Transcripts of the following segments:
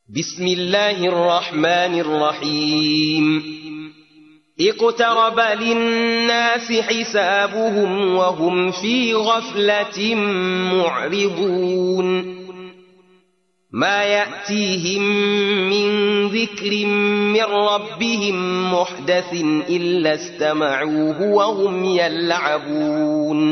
بسم الله الرحمن الرحيم اقترب للناس حسابهم وهم في غفلة معرضون ما يأتيهم من ذكر من ربهم محدث إلا استمعوه وهم يلعبون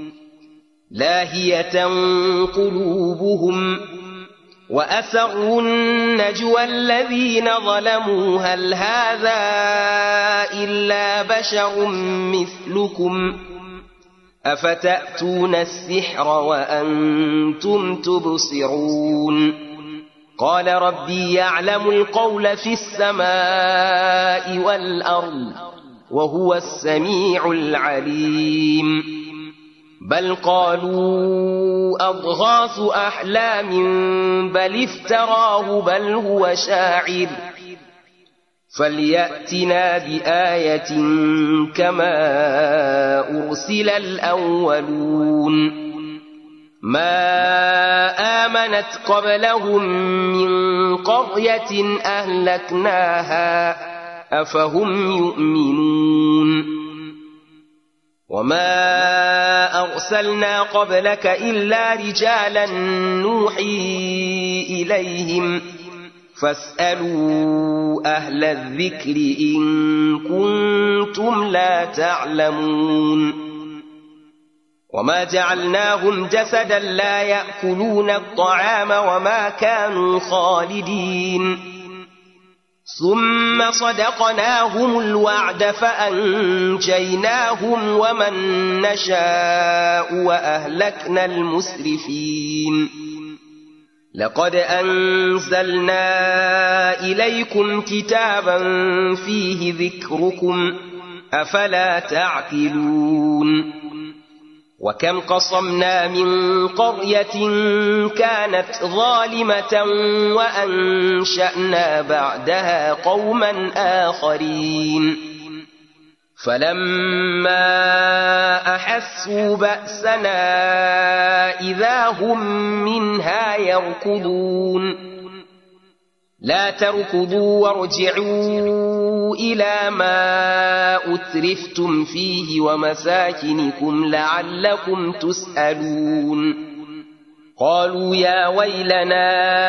لاهية قلوبهم وأسروا النجوى الذين ظلموا هل هذا إلا بشر مثلكم أفتأتون السحر وأنتم تبصرون قال ربي يعلم القول في السماء والأرض وهو السميع العليم بل قالوا أضغاث أحلام بل افتراه بل هو شاعر فليأتنا بآية كما أرسل الأولون ما آمنت قبلهم من قرية أهلكناها أفهم يؤمنون وما أرسلنا قبلك إلا رجالا نوحي إليهم فاسألوا أهل الذكر إن كنتم لا تعلمون وما جعلناهم جسدا لا يأكلون الطعام وما كانوا خالدين ثم صدقناهم الوعد فأنجيناهم ومن نشاء وأهلكنا المسرفين لقد أنزلنا إليكم كتابا فيه ذكركم أفلا تعقلون وكم قصمنا من قرية كانت ظالمة وأنشأنا بعدها قوما آخرين فلما أحسوا بأسنا إذا هم منها يركضون لا تركضوا وارجعوا إلى ما أترفتم فيه ومساكنكم لعلكم تسألون قالوا يا ويلنا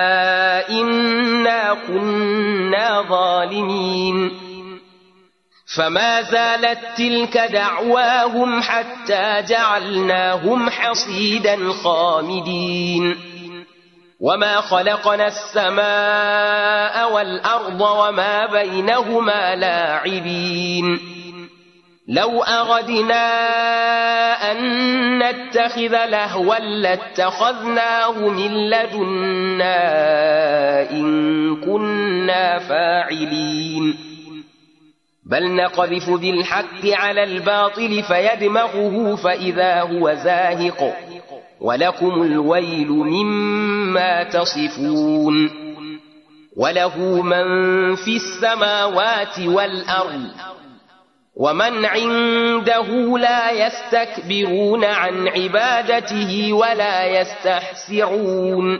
إنا كنا ظالمين فما زالت تلك دعواهم حتى جعلناهم حصيدا خامدين وما خلقنا السماء والأرض وما بينهما لاعبين لو أردنا أن نتخذ لهوا لاتخذناه من لدنا إن كنا فاعلين بل نقذف بالحق على الباطل فيدمغه فإذا هو زاهق ولكم الويل مما تصفون وله من في السماوات والأرض ومن عنده لا يستكبرون عن عبادته ولا يستحسرون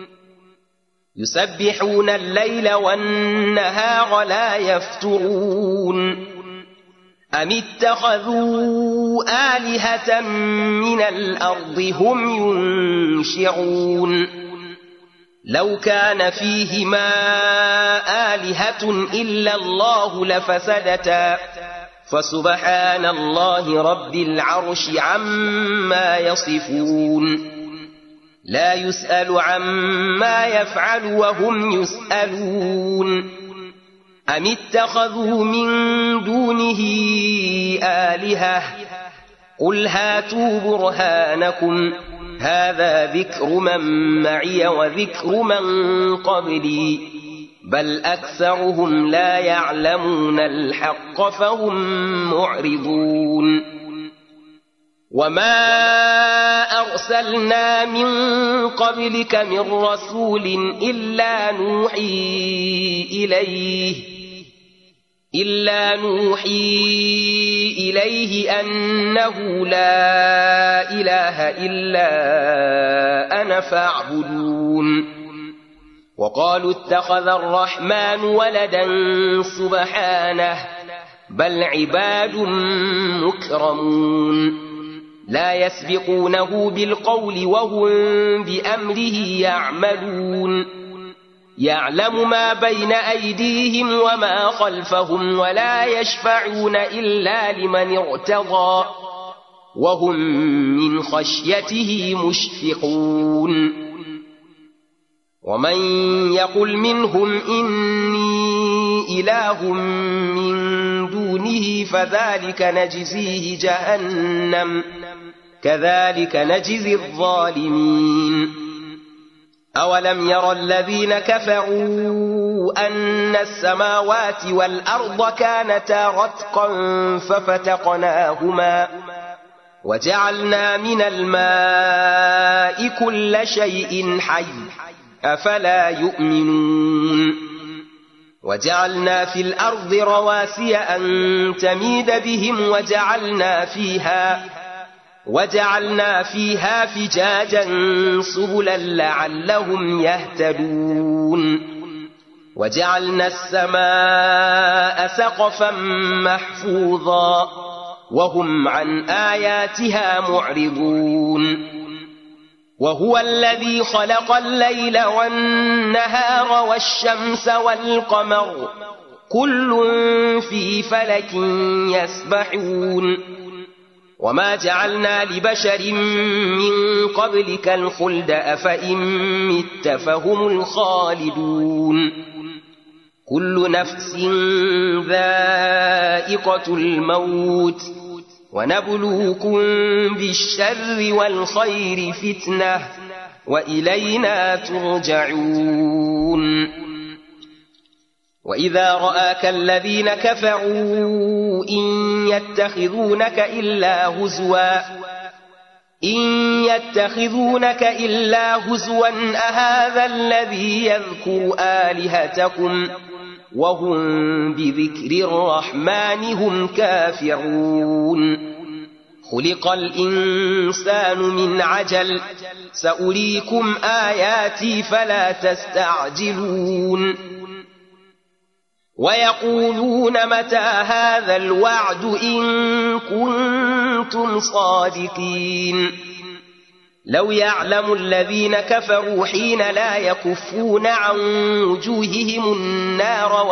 يسبحون الليل والنهار لا يفترون أم اتخذوا آلهة من الأرض هم ينشعون لو كان فيهما آلهة إلا الله لفسدتا فسبحان الله رب العرش عما يصفون لا يسأل عما يفعل وهم يسألون أم اتخذوا من دونه آلهة قل هاتوا برهانكم هذا ذكر من معي وذكر من قبلي بل أكثرهم لا يعلمون الحق فهم معرضون وما أرسلنا من قبلك من رسول إلا نوحي إليه أنه لا إله إلا أنا فاعبدون وقالوا اتخذ الرحمن ولدا سبحانه بل عباد مكرمون لا يسبقونه بالقول وهم بأمره يعملون يعلم ما بين أيديهم وما خلفهم ولا يشفعون إلا لمن ارتضى وهم من خشيته مشفقون ومن يقل منهم إني إله من دونه فذلك نجزيه جهنم كذلك نجزي الظالمين أولم ير الذين كفروا أن السماوات والأرض كانتا رتقا ففتقناهما وجعلنا من الماء كل شيء حي أفلا يؤمنون وجعلنا في الأرض رواسي أن تميد بهم وجعلنا فيها فجاجا سبلا لعلهم يهتدون وجعلنا السماء سقفا محفوظا وهم عن آياتها معرضون وهو الذي خلق الليل والنهار والشمس والقمر كل في فلك يسبحون وما جعلنا لبشر من قبلك الخلد أفإن مت فهم الخالدون كل نفس ذائقة الموت ونبلوكم بالشر والخير فتنة وإلينا ترجعون وإذا رآك الذين كفروا إن يتخذونك إلا هزوا أهذا الذي يذكر آلهتكم وهم بذكر الرحمن هم كافرون خلق الإنسان من عجل سأريكم آياتي فلا تستعجلون ويقولون متى هذا الوعد إن كنتم صادقين لو يعلم الذين كفروا حين لا يكفون عن وجوههم النار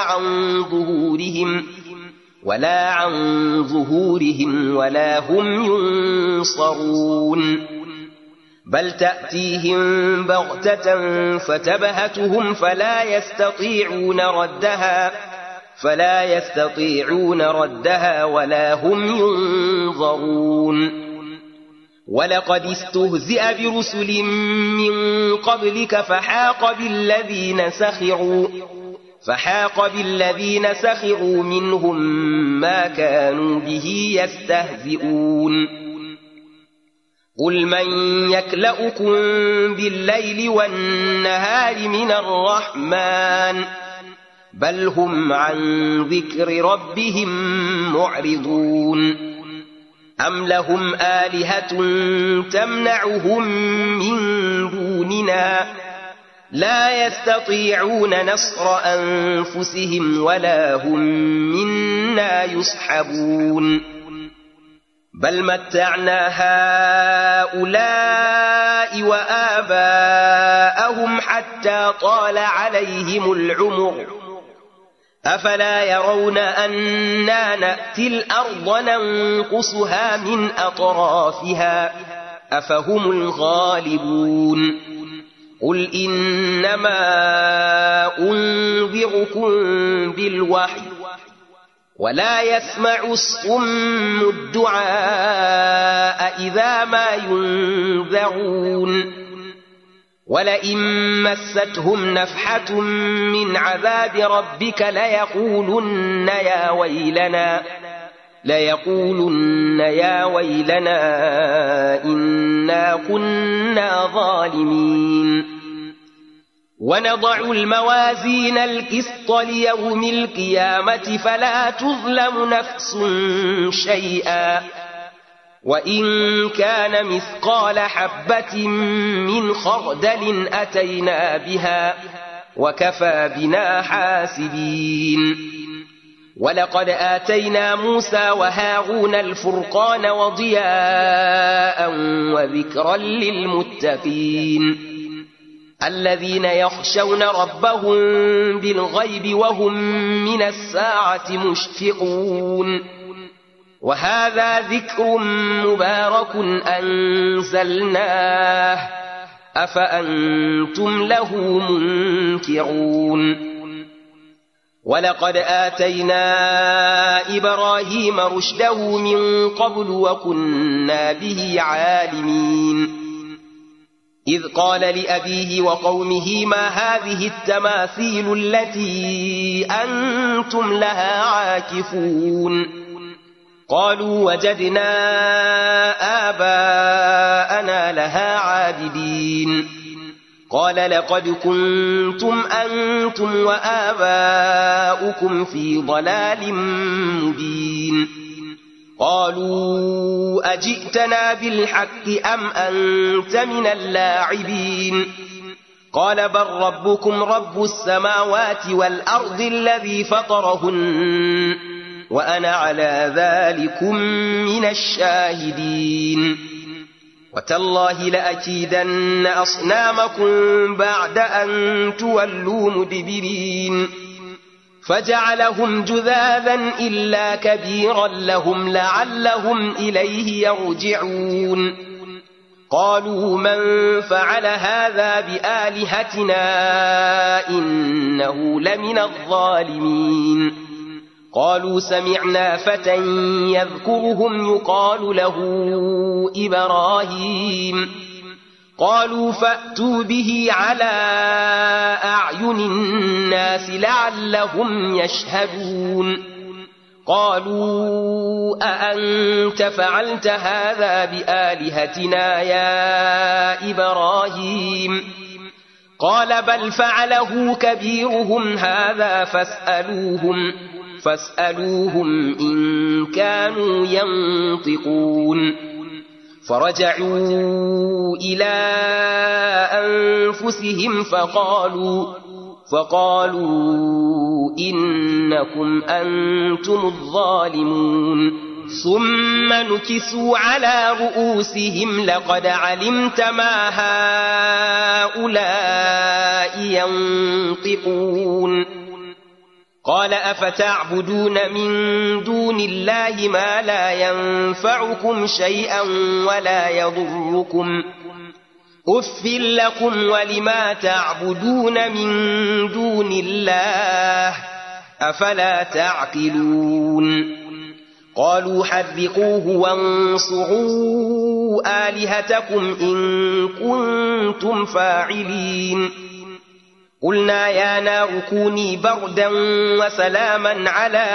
ولا عن ظهورهم ولا هم ينصرون بل تأتيهم بغتة فتبهتهم فلا يستطيعون ردها ولا هم ينظرون ولقد استهزئ برسل من قبلك فحاق بالذين سخروا منهم ما كانوا به يستهزئون قل من يكلؤكم بالليل والنهار من الرحمن بل هم عن ذكر ربهم معرضون أم لهم آلهة تمنعهم من دوننا لا يستطيعون نصر أنفسهم ولا هم منا يصحبون بل متعنا هؤلاء وآباءهم حتى طال عليهم العمر أفلا يرون أنا نأتي الأرض ننقصها من أطرافها أفهم الغالبون قل إنما أنذركم بالوحي ولا يسمع الصم الدعاء إذا ما ينذرون ولئن مستهم نفحة من عذاب ربك ليقولن يا ويلنا إنا كنا ظالمين ونضع الموازين القسط ليوم القيامة فلا تظلم نفس شيئا وإن كان مثقال حبة من خردل أتينا بها وكفى بنا حاسبين ولقد آتينا موسى وهارون الفرقان وضياء وذكرا للمتقين الذين يخشون ربهم بالغيب وهم من الساعة مشفقون وهذا ذكر مبارك أنزلناه أفأنتم له منكرون ولقد آتينا إبراهيم رشده من قبل وكنا به عالمين إذ قال لأبيه وقومه ما هذه التماثيل التي أنتم لها عاكفون قالوا وجدنا آباءنا لها عابدين قال لقد كنتم أنتم وآباؤكم في ضلال مبين قالوا أجئتنا بالحق أم أنت من اللاعبين قال بل ربكم رب السماوات والأرض الذي فطرهن وأنا على ذلكم من الشاهدين وتالله لأكيدن أصنامكم بعد أن تولوا مدبرين فجعلهم جذاذا إلا كبيرا لهم لعلهم إليه يرجعون قالوا من فعل هذا بآلهتنا إنه لمن الظالمين قالوا سمعنا فتى يذكرهم يقال له إبراهيم قالوا فأتوا به على أعين الناس لعلهم يشهدون قالوا أأنت فعلت هذا بآلهتنا يا إبراهيم قال بل فعله كبيرهم هذا فاسألوهم إن كانوا ينطقون فرجعوا إلى أنفسهم فقالوا إنكم أنتم الظالمون ثم نكسوا على رؤوسهم لقد علمت ما هؤلاء ينطقون قال أفتعبدون من دون الله ما لا ينفعكم شيئا ولا يضركم أف لكم ولما تعبدون من دون الله أفلا تعقلون قالوا حرقوه وانصروا آلهتكم إن كنتم فاعلين قلنا يا نار كوني بردا وسلاما على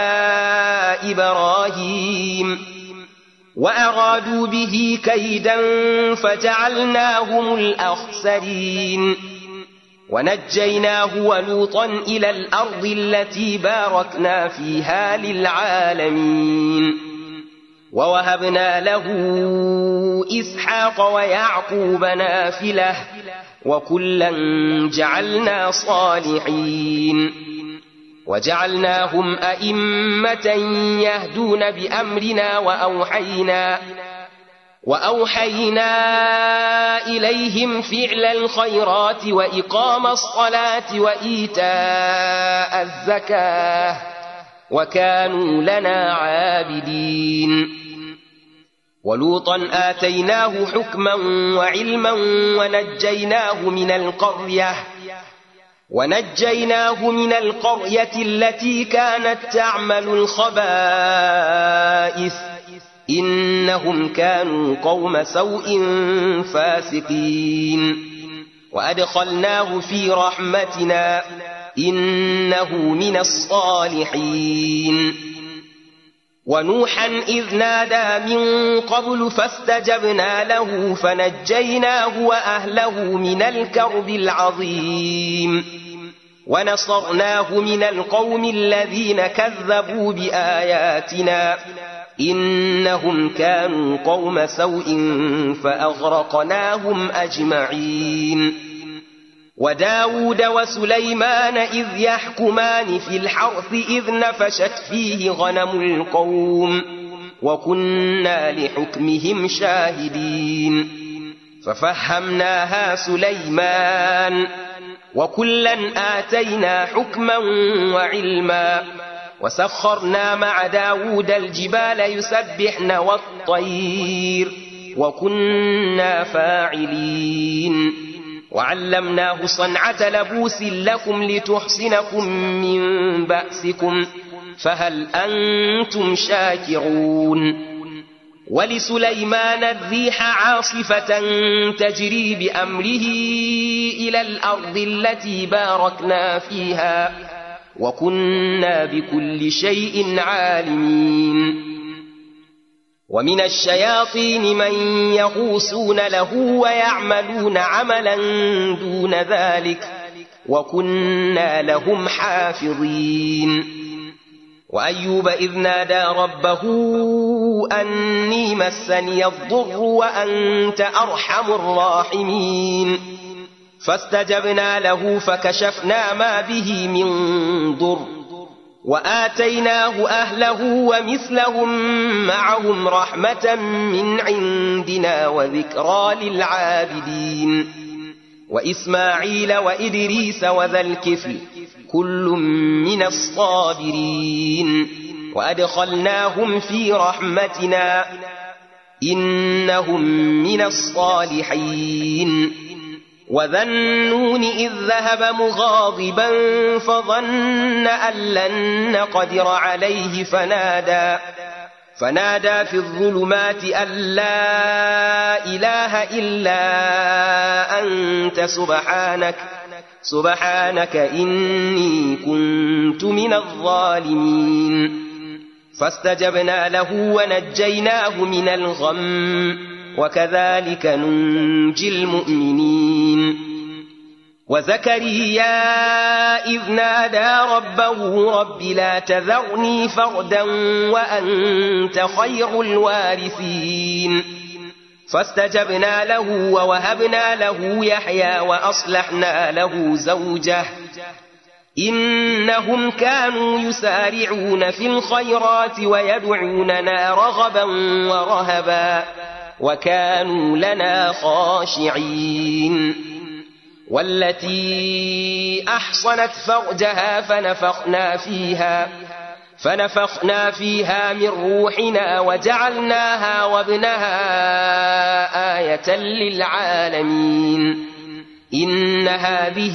إبراهيم وأرادوا به كيدا فجعلناهم الأخسرين ونجيناه ولوطا إلى الأرض التي باركنا فيها للعالمين ووهبنا له إسحاق ويعقوب نافلة وكلا جعلنا صالحين وجعلناهم أئمة يهدون بأمرنا وأوحينا إليهم فعل الخيرات وإقام الصلاة وإيتاء الزكاة وكانوا لنا عابدين ولوطا آتيناه حكما وعلما ونجيناه من القرية التي كانت تعمل الخبائث إنهم كانوا قوم سوء فاسقين وأدخلناه في رحمتنا إنه من الصالحين ونوحا إذ نادى من قبل فاستجبنا له فنجيناه وأهله من الكرب العظيم ونصرناه من القوم الذين كذبوا بآياتنا إنهم كانوا قوم سوء فأغرقناهم أجمعين. وداود وسليمان إذ يحكمان في الحرث إذ نفشت فيه غنم القوم وكنا لحكمهم شاهدين. ففهمناها سليمان وكلا آتينا حكما وعلما وسخرنا مع داود الجبال يسبحن والطير وكنا فاعلين. وعلمناه صنعة لبوس لكم لتحصنكم من بأسكم فهل أنتم شاكرون. ولسليمان الريح عاصفة تجري بأمره إلى الأرض التي باركنا فيها وكنا بكل شيء عالمين. ومن الشياطين من يغوصون له ويعملون عملا دون ذلك وكنا لهم حافظين. وأيوب إذ نادى ربه أني مسني الضر وأنت أرحم الراحمين فاستجبنا له فكشفنا ما به من ضر وآتيناه أهله ومثلهم معهم رحمة من عندنا وذكرى للعابدين. وإسماعيل وإدريس وذا الكفل كل من الصابرين وأدخلناهم في رحمتنا إنهم من الصالحين. وذا النون إذ ذهب مغاضبا فظن أن لن نقدر عليه فنادى في الظلمات أن لا إله إلا أنت سبحانك إني كنت من الظالمين. فاستجبنا له ونجيناه من الغم وكذلك ننجي المؤمنين. وزكريا إذ نادى ربه رب لا تذرني فردا وأنت خير الوارثين فاستجبنا له ووهبنا له يحيى وأصلحنا له زوجه إنهم كانوا يسارعون في الخيرات ويدعوننا رغبا ورهبا وكانوا لنا خاشعين. والتي أحصنت فرجها فنفخنا فيها من روحنا وجعلناها وابنها آية للعالمين. إن هذه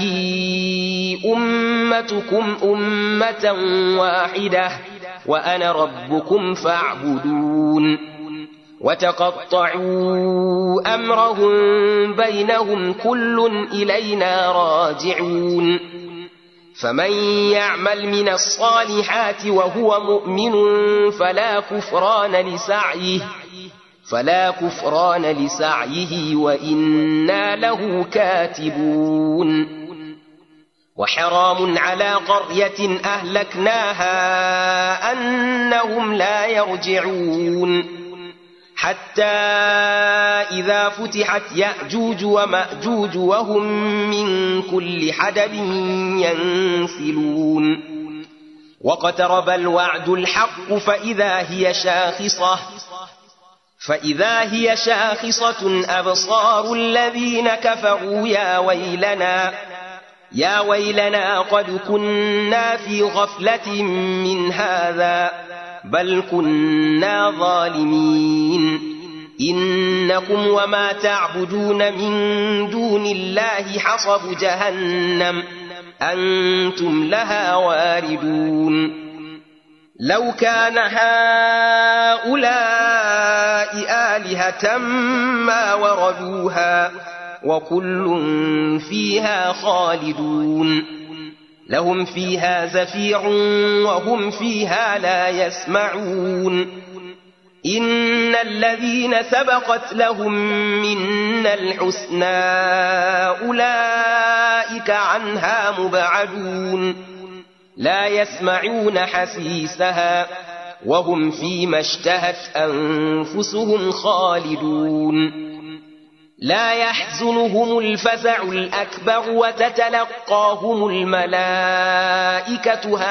أمتكم أمة واحدة وأنا ربكم فاعبدون. وتقطعوا أمرهم بينهم كل إلينا راجعون. فمن يعمل من الصالحات وهو مؤمن فلا كفران لسعيه وإنا له كاتبون. وحرام على قرية أهلكناها أنهم لا يرجعون حتى إذا فتحت يأجوج ومأجوج وهم من كل حدب ينسلون. واقترب الوعد الحق فإذا هي شاخصة أبصار الذين كفروا يا ويلنا قد كنا في غفلة من هذا بل كنا ظالمين. إنكم وما تعبدون من دون الله حصب جهنم أنتم لها واردون. لو كان هؤلاء آلهة ما وردوها وكل فيها خالدون. لهم فيها زفير وهم فيها لا يسمعون. إن الذين سبقت لهم منا الحسنى أولئك عنها مبعدون لا يسمعون حسيسها وهم فيما اشتهت أنفسهم خالدون لا يحزنهم الفزع الأكبر وتتلقاهم الملائكة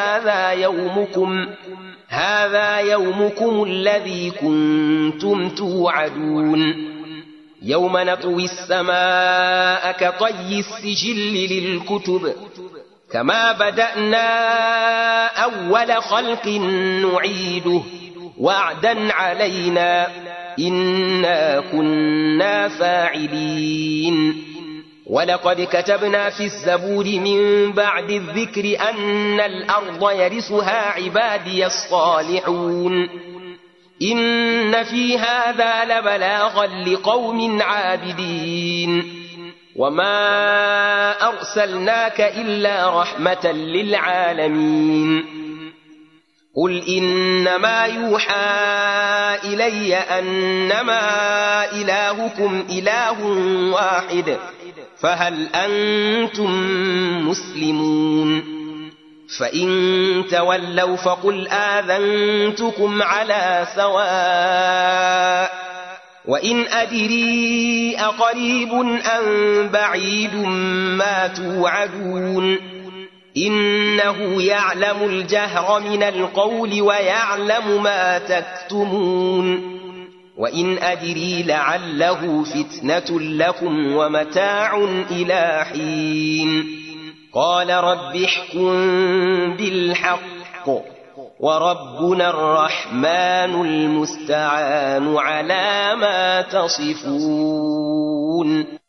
هذا يومكم الذي كنتم توعدون يوم نطوي السماء كطي السجل للكتب كما بدأنا أول خلق نعيده وعدا علينا إنا كنا فاعلين ولقد كتبنا في الزبور من بعد الذكر أن الأرض يرثها عبادي الصالحون إن في هذا لبلاغا لقوم عابدين وما أرسلناك إلا رحمة للعالمين قل إنما يوحى إلي أنما إلهكم إله واحد فهل أنتم مسلمون فإن تولوا فقل آذنتكم على سواء وإن أدري أقريب أم بعيد ما توعدون إنه يعلم الجهر من القول ويعلم ما تكتمون وإن أدري لعله فتنة لكم ومتاع إلى حين قال رب احكم بالحق وربنا الرحمن المستعان على ما تصفون